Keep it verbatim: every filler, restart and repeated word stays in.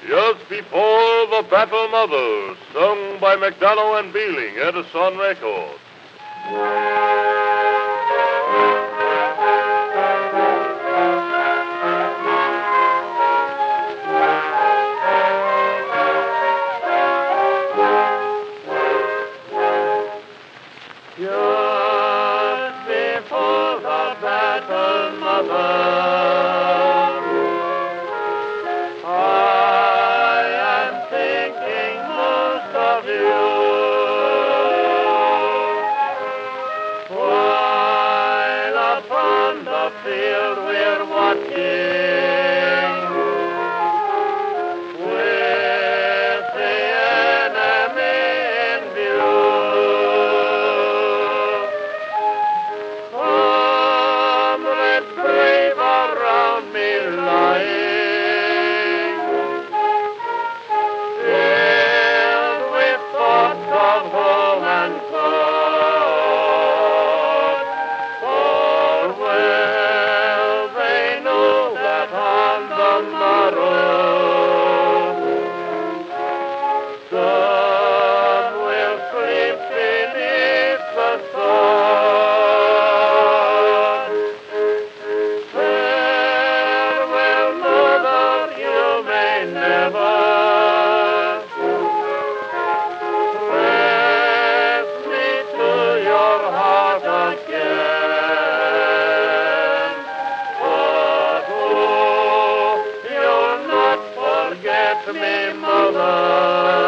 Just before the Battle Mother, sung by McDonough and Beeling, Edison Records. Just before the Battle Mother, field we're watching with the enemy in view. Comrades brave around me lying, filled with thoughts of home and God. Always some will sleep beneath the sun. Farewell, mother, you may never press me to your heart again. But oh, you'll not forget me, mother.